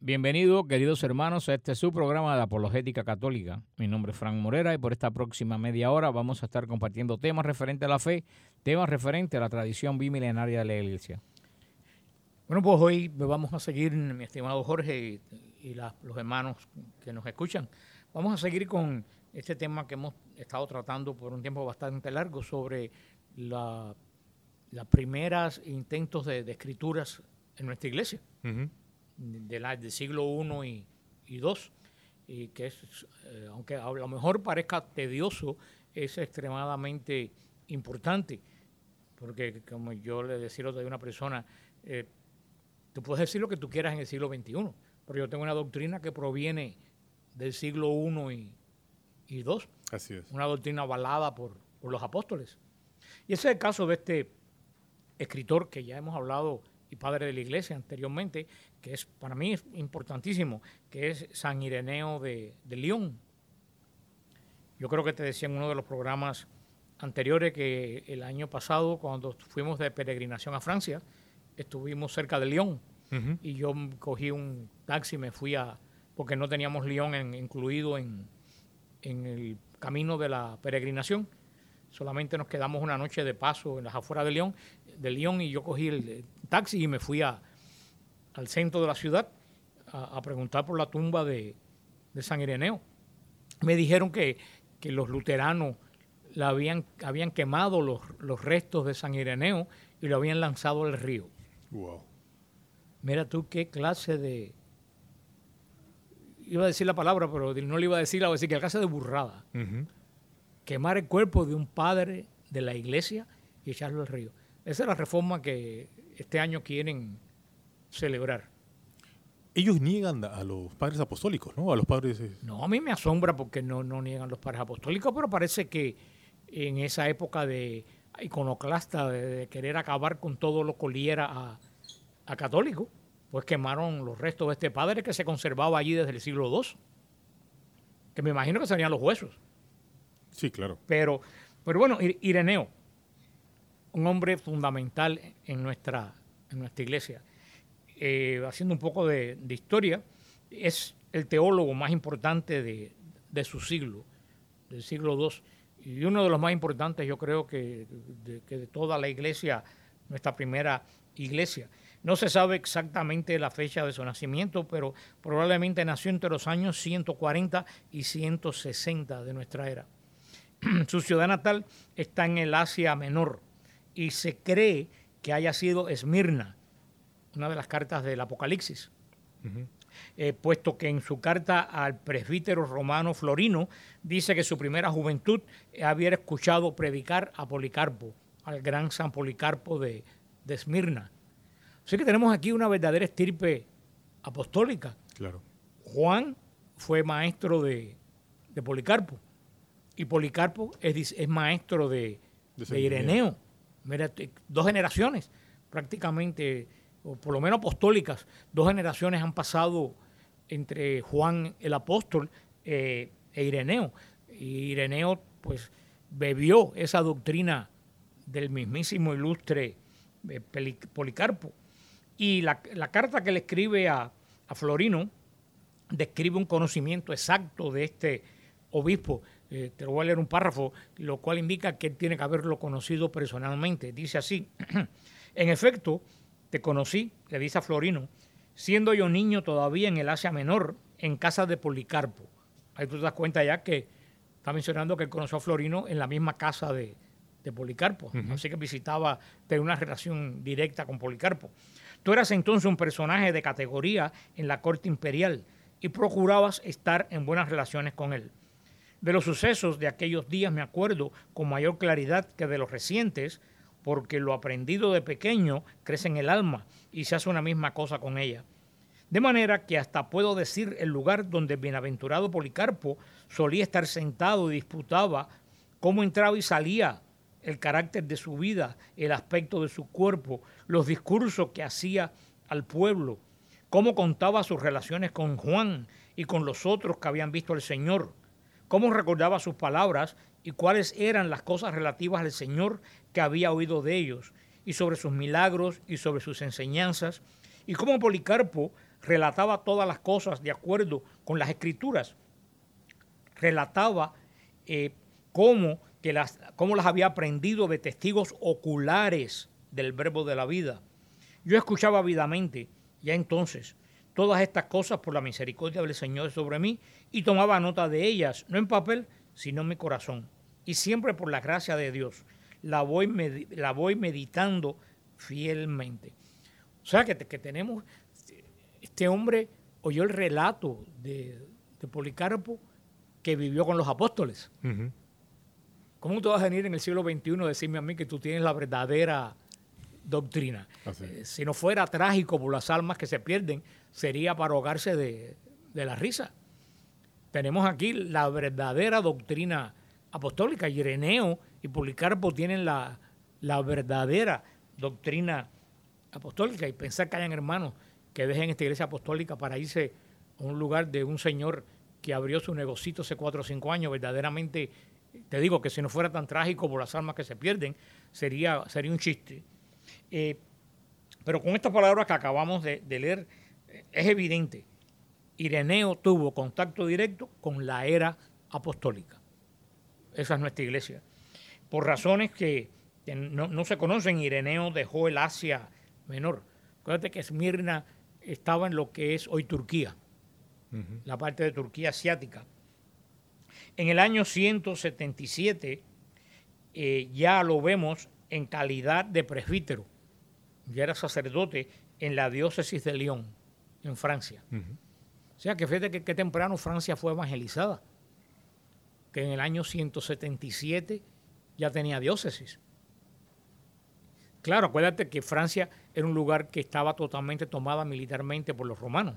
Bienvenidos, queridos hermanos, a este su programa de Apologética Católica. Mi nombre es Frank Morera y por esta próxima media hora vamos a estar compartiendo temas referentes a la fe, temas referentes a la tradición bimilenaria de la Iglesia. Bueno, pues hoy vamos a seguir, mi estimado Jorge y los hermanos que nos escuchan, vamos a seguir con este tema que hemos estado tratando por un tiempo bastante largo sobre los primeros intentos de escrituras en nuestra iglesia. Uh-huh. Del siglo I y II, y que es, aunque a lo mejor parezca tedioso, es extremadamente importante, porque como yo le decía a una persona, tú puedes decir lo que tú quieras en el siglo XXI, pero yo tengo una doctrina que proviene del siglo I y II. Así es. Una doctrina avalada por los apóstoles. Y ese es el caso de este escritor que ya hemos hablado y padre de la iglesia anteriormente, que es para mí es importantísimo, que es San Ireneo de Lyon. Yo creo que te decía en uno de los programas anteriores que el año pasado, cuando fuimos de peregrinación a Francia, estuvimos cerca de Lyon. Uh-huh. Y yo cogí un taxi, me fui porque no teníamos Lyon incluido en el camino de la peregrinación. Solamente nos quedamos una noche de paso en las afueras de Lyon, y yo cogí el taxi y me fui al centro de la ciudad a preguntar por la tumba de San Ireneo. Me dijeron que los luteranos habían quemado los restos de San Ireneo y lo habían lanzado al río. Wow. Mira tú qué clase de... Iba a decir la palabra, pero no le iba a decir, la voy a decir, qué clase de burrada. Uh-huh. Quemar el cuerpo de un padre de la iglesia y echarlo al río. Esa es la reforma que este año quieren celebrar. Ellos niegan a los padres apostólicos, ¿no? A los padres... No, a mí me asombra porque no niegan los padres apostólicos, pero parece que en esa época de iconoclasta, de querer acabar con todo lo que oliera a católico, pues quemaron los restos de este padre que se conservaba allí desde el siglo II, que me imagino que serían los huesos. Sí, claro. Pero bueno, Ireneo, un hombre fundamental en nuestra iglesia, haciendo un poco de historia, es el teólogo más importante de su siglo, del siglo II, y uno de los más importantes, yo creo, que de toda la iglesia, nuestra primera iglesia. No se sabe exactamente la fecha de su nacimiento, pero probablemente nació entre los años 140 y 160 de nuestra era. Su ciudad natal está en el Asia Menor y se cree que haya sido Esmirna, una de las cartas del Apocalipsis, uh-huh. Puesto que en su carta al presbítero romano Florino dice que su primera juventud había escuchado predicar a Policarpo, al gran San Policarpo de Esmirna. Así que tenemos aquí una verdadera estirpe apostólica. Claro. Juan fue maestro de Policarpo. Y Policarpo es maestro de Ireneo. Mira, 2 generaciones prácticamente, o por lo menos apostólicas, 2 generaciones han pasado entre Juan el apóstol e Ireneo. Y Ireneo pues bebió esa doctrina del mismísimo ilustre Policarpo. Y la carta que le escribe a Florino describe un conocimiento exacto de este obispo. Te lo voy a leer un párrafo, lo cual indica que él tiene que haberlo conocido personalmente. Dice así: en efecto, te conocí, le dice a Florino, siendo yo niño todavía en el Asia Menor, en casa de Policarpo. Ahí tú te das cuenta ya que está mencionando que él conoció a Florino en la misma casa de Policarpo. Uh-huh. Así que visitaba, tenía una relación directa con Policarpo. Tú eras entonces un personaje de categoría en la corte imperial y procurabas estar en buenas relaciones con él. De los sucesos de aquellos días me acuerdo con mayor claridad que de los recientes, porque lo aprendido de pequeño crece en el alma y se hace una misma cosa con ella. De manera que hasta puedo decir el lugar donde el bienaventurado Policarpo solía estar sentado y disputaba cómo entraba y salía, el carácter de su vida, el aspecto de su cuerpo, los discursos que hacía al pueblo, cómo contaba sus relaciones con Juan y con los otros que habían visto al Señor, cómo recordaba sus palabras y cuáles eran las cosas relativas al Señor que había oído de ellos, y sobre sus milagros y sobre sus enseñanzas, y cómo Policarpo relataba todas las cosas de acuerdo con las Escrituras. Relataba cómo las había aprendido de testigos oculares del verbo de la vida. Yo escuchaba ávidamente, ya entonces, todas estas cosas por la misericordia del Señor sobre mí y tomaba nota de ellas, no en papel, sino en mi corazón. Y siempre por la gracia de Dios la voy meditando fielmente. O sea que tenemos, este hombre oyó el relato de Policarpo que vivió con los apóstoles. Ujú. ¿Cómo tú vas a venir en el siglo XXI a decirme a mí que tú tienes la verdadera doctrina? Si no fuera trágico por las almas que se pierden, sería para ahogarse de la risa. Tenemos aquí la verdadera doctrina apostólica. Ireneo y Policarpo tienen la verdadera doctrina apostólica. Y pensar que hayan hermanos que dejen esta iglesia apostólica para irse a un lugar de un señor que abrió su negocito hace 4 o 5 años, verdaderamente, te digo que si no fuera tan trágico por las almas que se pierden, sería un chiste. Pero con estas palabras que acabamos de leer, es evidente, Ireneo tuvo contacto directo con la era apostólica. Esa es nuestra iglesia. Por razones que no se conocen, Ireneo dejó el Asia Menor. Acuérdate que Esmirna estaba en lo que es hoy Turquía, la parte de Turquía asiática. En el año 177 ya lo vemos en calidad de presbítero. Ya era sacerdote en la diócesis de Lyon, en Francia. O sea, que fíjate que temprano Francia fue evangelizada, que en el año 177 ya tenía diócesis. Claro, acuérdate que Francia era un lugar que estaba totalmente tomada militarmente por los romanos.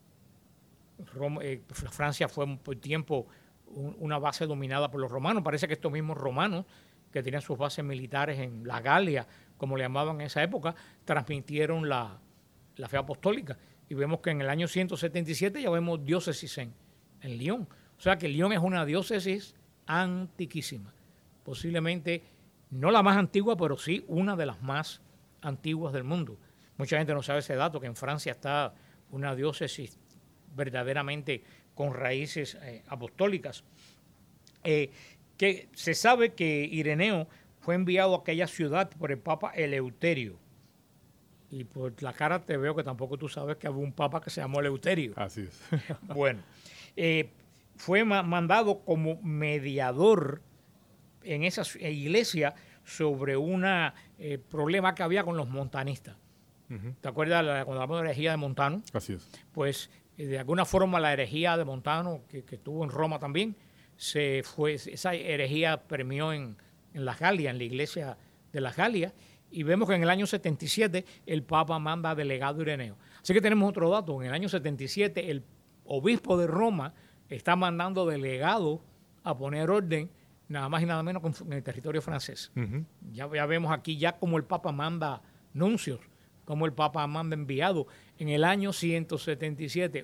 Francia fue por tiempo una base dominada por los romanos. Parece que estos mismos romanos, que tenían sus bases militares en la Galia, como le llamaban en esa época, transmitieron la fe apostólica. Y vemos que en el año 177 ya vemos diócesis en Lyon. O sea que Lyon es una diócesis antiquísima. Posiblemente no la más antigua, pero sí una de las más antiguas del mundo. Mucha gente no sabe ese dato, que en Francia está una diócesis verdaderamente con raíces apostólicas. Que se sabe que Ireneo fue enviado a aquella ciudad por el Papa Eleuterio. Y por la cara te veo que tampoco tú sabes que había un papa que se llamó Eleuterio. Así es. Bueno, fue mandado como mediador en esa iglesia sobre un problema que había con los montanistas. ¿Te acuerdas cuando hablamos de la herejía de Montano? Así es. Pues de alguna forma la herejía de Montano, que estuvo en Roma también, esa herejía permeó en la Galia, en la iglesia de la Galia, y vemos que en el año 77 el Papa manda delegado Ireneo. Así que tenemos otro dato. En el año 77 el obispo de Roma está mandando delegado a poner orden, nada más y nada menos en el territorio francés. Ya vemos aquí ya como el Papa manda nuncios, como el Papa manda enviado en el año 177,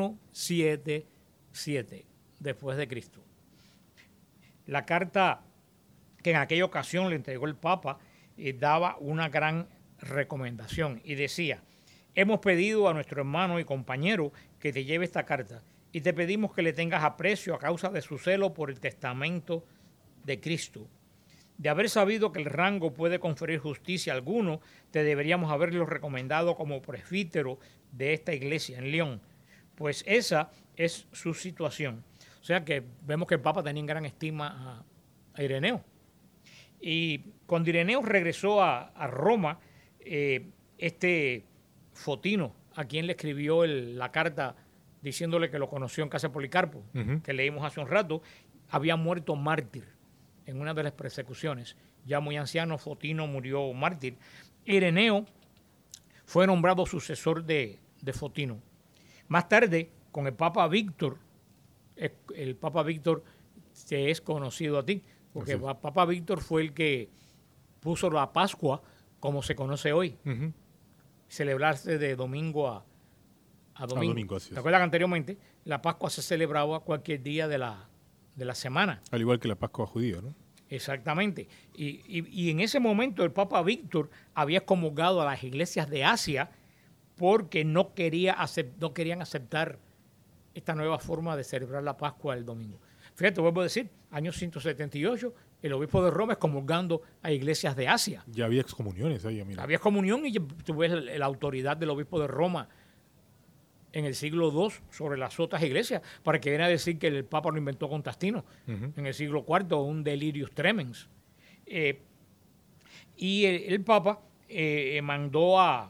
177 después de Cristo. La carta que en aquella ocasión le entregó el Papa daba una gran recomendación y decía: hemos pedido a nuestro hermano y compañero que te lleve esta carta y te pedimos que le tengas aprecio a causa de su celo por el testamento de Cristo. De haber sabido que el rango puede conferir justicia a alguno, te deberíamos haberlo recomendado como presbítero de esta iglesia en Lyon, pues esa es su situación. O sea que vemos que el Papa tenía en gran estima a Ireneo. Y cuando Ireneo regresó a Roma, este Fotino, a quien le escribió la carta diciéndole que lo conoció en casa de Policarpo, que leímos hace un rato, había muerto mártir en una de las persecuciones. Ya muy anciano, Fotino murió mártir. Ireneo fue nombrado sucesor de Fotino. Más tarde, con el Papa Víctor, el Papa Víctor te es conocido a ti, porque el Papa Víctor fue el que puso la Pascua como se conoce hoy. Celebrarse de domingo a domingo. ¿Te acuerdas que anteriormente la Pascua se celebraba cualquier día de la semana? Al igual que la Pascua judía, ¿no? Exactamente. Y en ese momento el Papa Víctor había excomulgado a las iglesias de Asia porque no querían aceptar esta nueva forma de celebrar la Pascua el domingo. Fíjate, vuelvo a decir, año 178, el obispo de Roma excomulgando a iglesias de Asia. Ya había excomuniones ahí, mira. Había excomunión y tú ves la autoridad del obispo de Roma en el siglo II sobre las otras iglesias, para que viene a decir que el Papa lo inventó Constantino, en el siglo IV, un delirius tremens. Y el Papa mandó a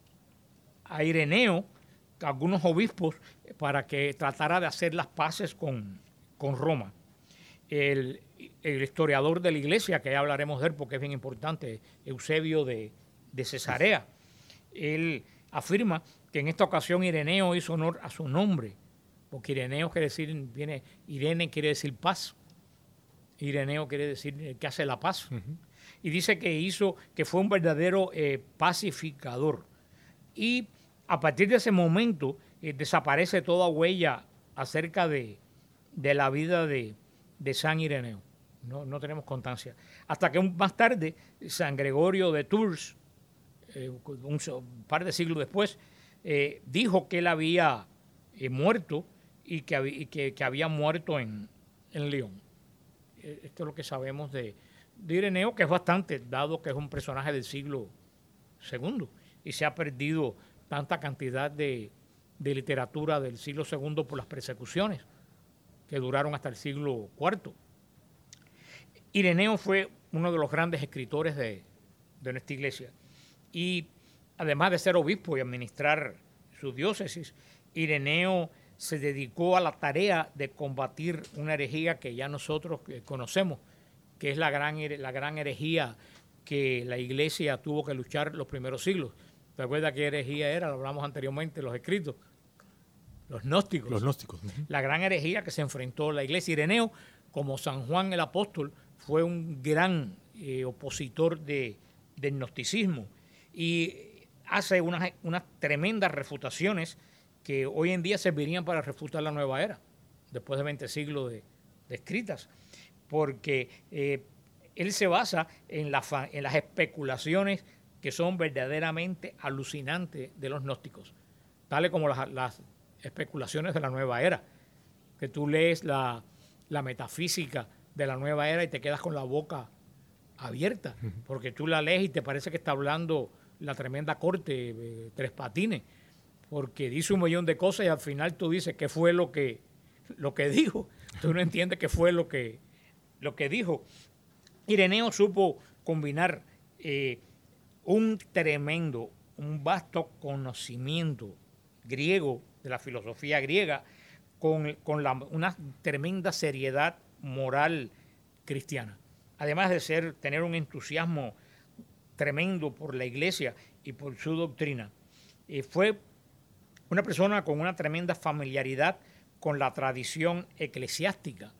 Ireneo, a algunos obispos, para que tratara de hacer las paces con Roma. El historiador de la iglesia, que ya hablaremos de él porque es bien importante, Eusebio de Cesarea, él afirma que en esta ocasión Ireneo hizo honor a su nombre, porque Ireneo quiere decir, Irene quiere decir paz, Ireneo quiere decir que hace la paz, y dice que fue un verdadero pacificador. Y a partir de ese momento desaparece toda huella acerca de la vida de San Ireneo. No tenemos constancia. Hasta que más tarde, San Gregorio de Tours, un par de siglos después, dijo que él había muerto y que había muerto en León. Esto es lo que sabemos de Ireneo, que es bastante, dado que es un personaje del siglo II y se ha perdido tanta cantidad de literatura del siglo II por las persecuciones que duraron hasta el siglo IV. Ireneo fue uno de los grandes escritores de nuestra iglesia. Y además de ser obispo y administrar su diócesis, Ireneo se dedicó a la tarea de combatir una herejía que ya nosotros conocemos, que es la gran herejía que la iglesia tuvo que luchar los primeros siglos. ¿Te acuerdas qué herejía era? Lo hablamos anteriormente en los escritos. Los gnósticos. Los gnósticos. La gran herejía que se enfrentó la iglesia. Ireneo, como San Juan el Apóstol, fue un gran opositor del gnosticismo y hace unas tremendas refutaciones que hoy en día servirían para refutar la nueva era, después de 20 siglos de escritas, porque él se basa en las especulaciones que son verdaderamente alucinantes de los gnósticos, tales como las especulaciones de la nueva era, que tú lees la metafísica de la nueva era y te quedas con la boca abierta, porque tú la lees y te parece que está hablando la tremenda corte, Tres Patines, porque dice un millón de cosas y al final tú dices qué fue lo que dijo. Tú no entiendes qué fue lo que dijo. Ireneo supo combinar un vasto conocimiento griego, de la filosofía griega, con una tremenda seriedad moral cristiana. Además de tener un entusiasmo tremendo por la iglesia y por su doctrina. Fue una persona con una tremenda familiaridad con la tradición eclesiástica.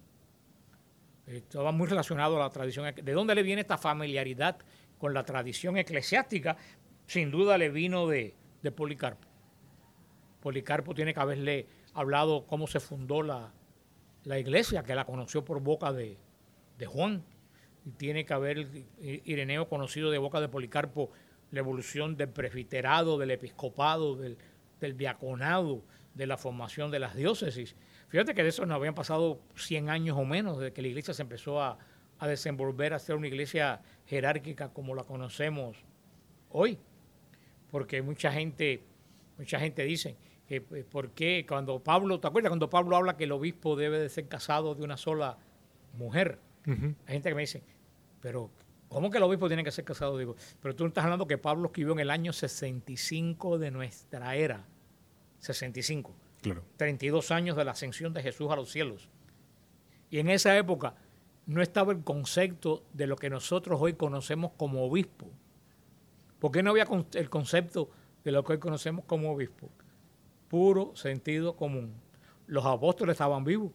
Estaba muy relacionado a la tradición. ¿De dónde le viene esta familiaridad con la tradición eclesiástica? Sin duda le vino de Policarpo. Policarpo tiene que haberle hablado cómo se fundó la iglesia, que la conoció por boca de Juan. Y tiene que haber Ireneo conocido de boca de Policarpo la evolución del presbiterado, del episcopado, del diaconado, de la formación de las diócesis. Fíjate que de eso nos habían pasado 100 años o menos desde que la iglesia se empezó a desenvolver, a ser una iglesia jerárquica como la conocemos hoy. Porque mucha gente dice que ¿por qué cuando Pablo, ¿te acuerdas cuando Pablo habla que el obispo debe de ser casado de una sola mujer? Hay gente que me dice, pero ¿cómo que el obispo tiene que ser casado? Digo, pero tú estás hablando que Pablo escribió en el año 65 de nuestra era. 65. Claro. 32 años de la ascensión de Jesús a los cielos. Y en esa época no estaba el concepto de lo que nosotros hoy conocemos como obispo. ¿Por qué no había el concepto de lo que hoy conocemos como obispo? Puro sentido común. Los apóstoles estaban vivos.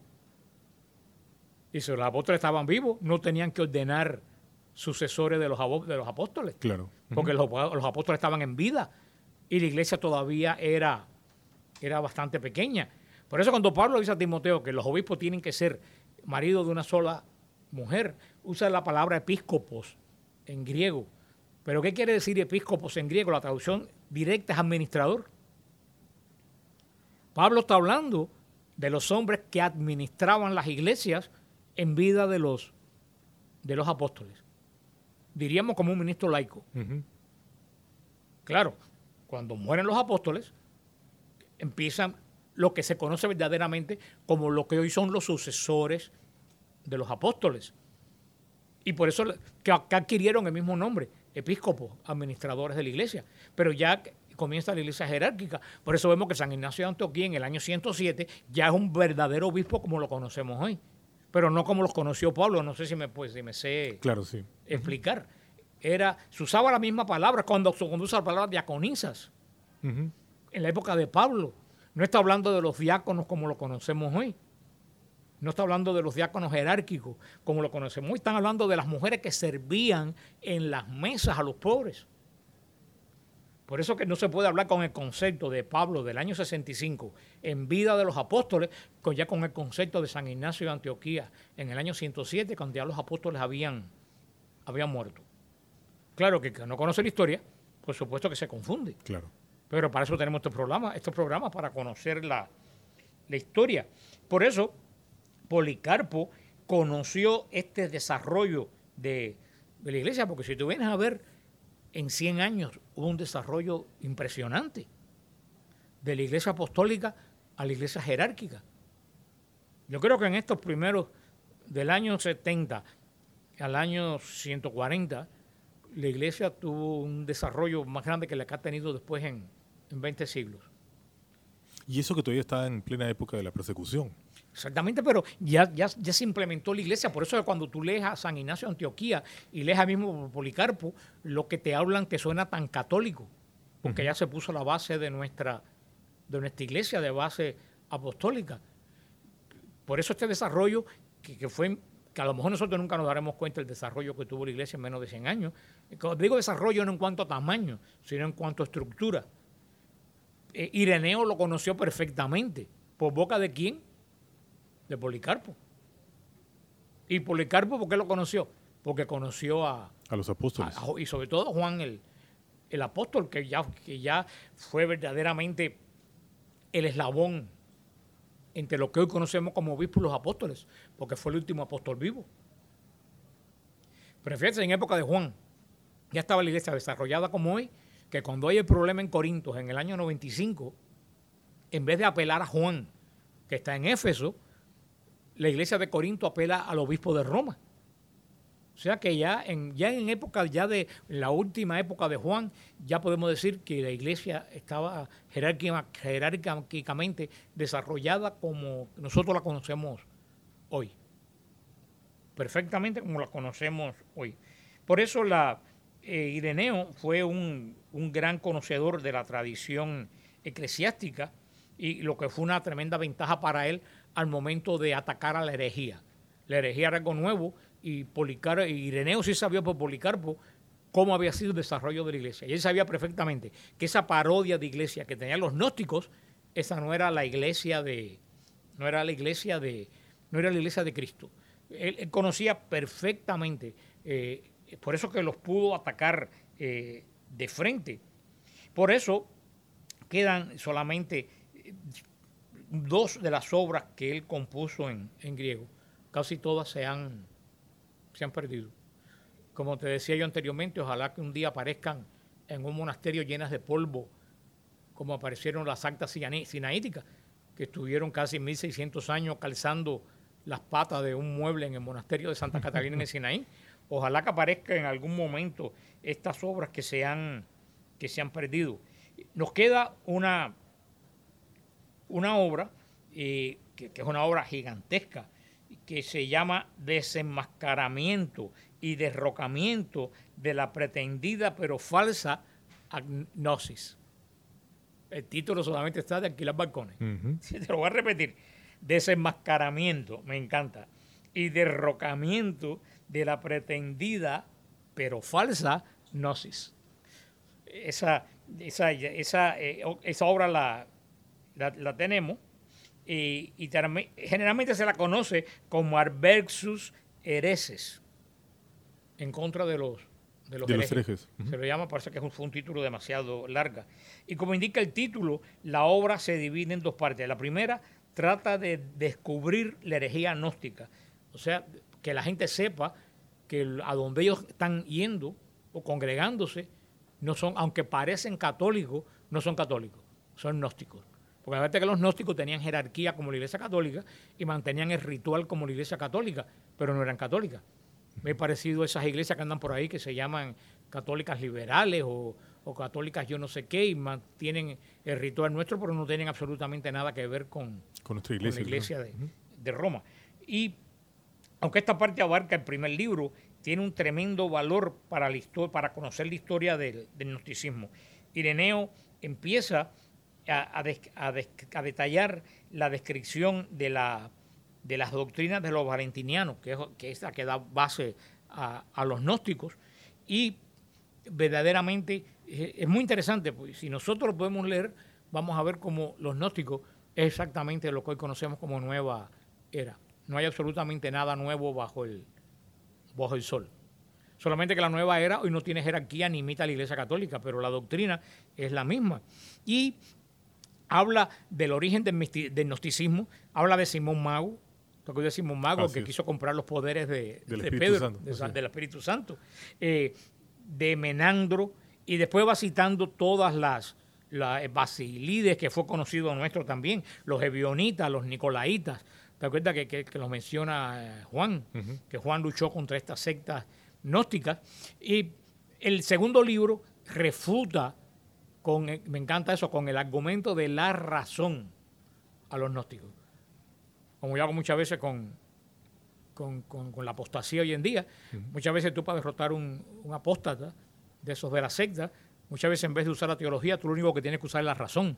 Y si los apóstoles estaban vivos, no tenían que ordenar sucesores de los apóstoles. Claro. Porque los apóstoles estaban en vida y la iglesia todavía era bastante pequeña. Por eso cuando Pablo dice a Timoteo que los obispos tienen que ser maridos de una sola mujer, usa la palabra episcopos en griego. ¿Pero qué quiere decir episcopos en griego? La traducción directa es administrador. Pablo está hablando de los hombres que administraban las iglesias en vida de los apóstoles. Diríamos como un ministro laico. Ujú. Claro, cuando mueren los apóstoles, empiezan lo que se conoce verdaderamente como lo que hoy son los sucesores de los apóstoles. Y por eso que adquirieron el mismo nombre, episcopos, administradores de la iglesia. Pero ya comienza la iglesia jerárquica. Por eso vemos que San Ignacio de Antioquía en el año 107 ya es un verdadero obispo como lo conocemos hoy. Pero no como los conoció Pablo. No sé si me sé Claro, sí. explicar. Se usaba la misma palabra cuando usa la palabra diaconisas. Ujú. En la época de Pablo. No está hablando de los diáconos como lo conocemos hoy. No está hablando de los diáconos jerárquicos como lo conocemos hoy. Están hablando de las mujeres que servían en las mesas a los pobres. Por eso que no se puede hablar con el concepto de Pablo del año 65 en vida de los apóstoles, ya con el concepto de San Ignacio de Antioquía en el año 107, cuando ya los apóstoles habían muerto. Claro que no conoce la historia, por supuesto que se confunde. Claro. Pero para eso tenemos estos programas para conocer la historia. Por eso, Policarpo conoció este desarrollo de la iglesia, porque si tú vienes a ver, en 100 años hubo un desarrollo impresionante de la iglesia apostólica a la iglesia jerárquica. Yo creo que en estos primeros, del año 70 al año 140, la iglesia tuvo un desarrollo más grande que el que ha tenido después en 20 siglos. Y eso que todavía está en plena época de la persecución. Exactamente, pero ya se implementó la iglesia. Por eso cuando tú lees a San Ignacio de Antioquía y lees al mismo Policarpo, lo que te hablan te suena tan católico, porque ya se puso la base de nuestra iglesia, de base apostólica. Por eso este desarrollo que a lo mejor nosotros nunca nos daremos cuenta del desarrollo que tuvo la iglesia en menos de 100 años. Cuando digo desarrollo no en cuanto a tamaño, sino en cuanto a estructura. Ireneo lo conoció perfectamente. ¿Por boca de quién? De Policarpo. ¿Y Policarpo por qué lo conoció? Porque conoció a los apóstoles. Y sobre todo a Juan el apóstol, que ya fue verdaderamente el eslabón entre lo que hoy conocemos como obispos y los apóstoles, porque fue el último apóstol vivo. Pero fíjense, en época de Juan, ya estaba la iglesia desarrollada como hoy, que cuando hay el problema en Corinto en el año 95, en vez de apelar a Juan, que está en Éfeso, la iglesia de Corinto apela al obispo de Roma. O sea que ya en la última época de Juan, ya podemos decir que la iglesia estaba jerárquicamente desarrollada como nosotros la conocemos hoy. Perfectamente como la conocemos hoy. Por eso Ireneo fue un gran conocedor de la tradición eclesiástica y lo que fue una tremenda ventaja para él al momento de atacar a la herejía. La herejía era algo nuevo y Ireneo sí sabía por Policarpo cómo había sido el desarrollo de la iglesia. Y él sabía perfectamente que esa parodia de iglesia que tenían los gnósticos, esa no era la iglesia de Cristo. Él conocía perfectamente, por eso que los pudo atacar de frente. Por eso quedan solamente 2 de las obras que él compuso en griego. Casi todas se han perdido. Como te decía yo anteriormente, ojalá que un día aparezcan en un monasterio llenas de polvo, como aparecieron las actas sinaíticas, que estuvieron casi 1600 años calzando las patas de un mueble en el monasterio de Santa Catalina en el Sinaí. Ojalá que aparezca en algún momento estas obras que se han perdido. Nos queda una obra que es una obra gigantesca, que se llama Desenmascaramiento y Derrocamiento de la pretendida pero falsa gnosis. El título solamente está de alquilar balcones. Uh-huh. Te lo voy a repetir. Desenmascaramiento, me encanta, y derrocamiento de la pretendida pero falsa gnosis. Esa obra la tenemos y generalmente se la conoce como Adversus Hereses, en contra de los de los herejes. herejes. Se lo llama, parece que fue un título demasiado larga. Y como indica el título, la obra se divide en dos partes. La primera trata de descubrir la herejía gnóstica. O sea, que la gente sepa que a donde ellos están yendo o congregándose, no son, aunque parecen católicos, no son católicos, son gnósticos. Porque fíjate que los gnósticos tenían jerarquía como la Iglesia Católica y mantenían el ritual como la Iglesia Católica, pero no eran católicas. Me ha parecido esas iglesias que andan por ahí que se llaman católicas liberales o católicas yo no sé qué y mantienen el ritual nuestro, pero no tienen absolutamente nada que ver con nuestra iglesia, con la iglesia de Roma. Y aunque esta parte abarca el primer libro, tiene un tremendo valor para conocer la historia del gnosticismo. Ireneo empieza a detallar la descripción de las doctrinas de los valentinianos, que es la que da base a los gnósticos, y verdaderamente es muy interesante, porque si nosotros lo podemos leer, vamos a ver cómo los gnósticos es exactamente lo que hoy conocemos como nueva era. No hay absolutamente nada nuevo bajo el sol. Solamente que la nueva era hoy no tiene jerarquía ni imita a la Iglesia Católica, pero la doctrina es la misma. Y habla del origen del gnosticismo, habla de Simón Mago, de Simón Mago, que quiso comprar los poderes de Pedro, del Espíritu Santo, de Menandro, y después va citando todas las Basilides, que fue conocido nuestro también, los Ebionitas, los Nicolaitas. ¿Te acuerdas que los menciona Juan? Que Juan luchó contra estas sectas gnósticas. Y el segundo libro refuta, me encanta eso, con el argumento de la razón a los gnósticos. Como yo hago muchas veces con la apostasía hoy en día. Muchas veces tú para derrotar un apóstata de esos de la secta, muchas veces en vez de usar la teología, tú lo único que tienes que usar es la razón.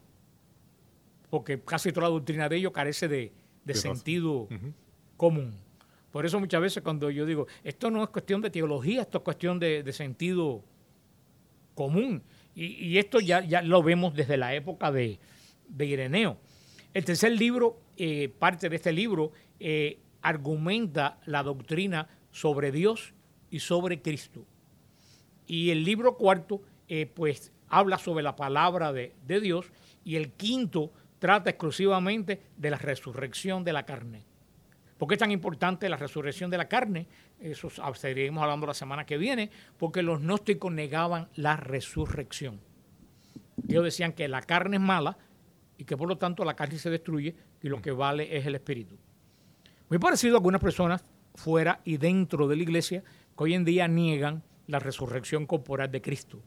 Porque casi toda la doctrina de ellos carece de sentido común. Por eso muchas veces cuando yo digo, esto no es cuestión de teología, esto es cuestión de sentido común. Y esto ya lo vemos desde la época de Ireneo. El tercer libro, parte de este libro, argumenta la doctrina sobre Dios y sobre Cristo. Y el libro cuarto, pues, habla sobre la palabra de Dios, y el quinto trata exclusivamente de la resurrección de la carne. ¿Por qué es tan importante la resurrección de la carne? Eso seguiremos hablando la semana que viene, porque los gnósticos negaban la resurrección. Ellos decían que la carne es mala y que por lo tanto la carne se destruye y lo que vale es el espíritu. Muy parecido a algunas personas fuera y dentro de la iglesia que hoy en día niegan la resurrección corporal de Cristo.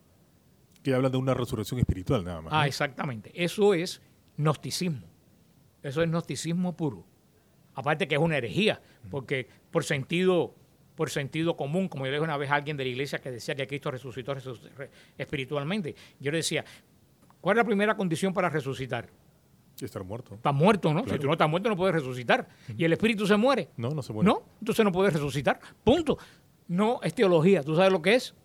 Que hablan de una resurrección espiritual nada más. Exactamente. Eso es gnosticismo. Eso es gnosticismo puro. Aparte que es una herejía, porque por sentido común, como yo le dije una vez a alguien de la iglesia que decía que Cristo resucitó espiritualmente, yo le decía, ¿cuál es la primera condición para resucitar? Estar muerto. Estás muerto, ¿no? Claro. Si tú no estás muerto no puedes resucitar. ¿Y el espíritu se muere? No se muere. No, entonces no puedes resucitar. Punto. No es teología. ¿Tú sabes lo que es?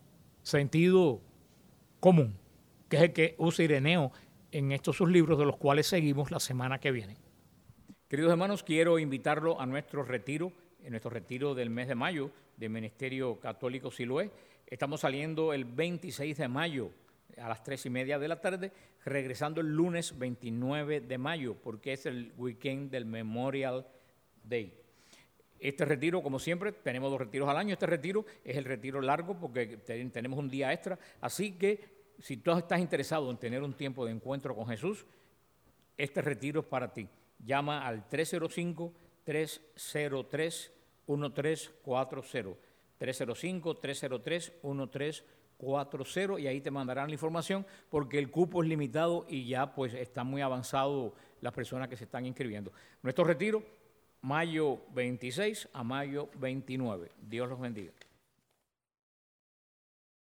Sentido común, que es el que usa Ireneo en estos sus libros, de los cuales seguimos la semana que viene. Queridos hermanos, quiero invitarlo a nuestro retiro, en nuestro retiro del mes de mayo del Ministerio Católico Siloé. Estamos saliendo el 26 de mayo a las 3:30 de la tarde, regresando el lunes 29 de mayo, porque es el weekend del Memorial Day. Este retiro, como siempre, tenemos 2 retiros al año. Este retiro es el retiro largo porque tenemos un día extra. Así que si tú estás interesado en tener un tiempo de encuentro con Jesús, este retiro es para ti. Llama al 305-303-1340. 305-303-1340 y ahí te mandarán la información, porque el cupo es limitado y ya pues está muy avanzado las personas que se están inscribiendo. Nuestro retiro, mayo 26 a mayo 29. Dios los bendiga.